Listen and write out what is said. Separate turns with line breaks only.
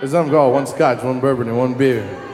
There's something called one scotch, one bourbon, and one beer.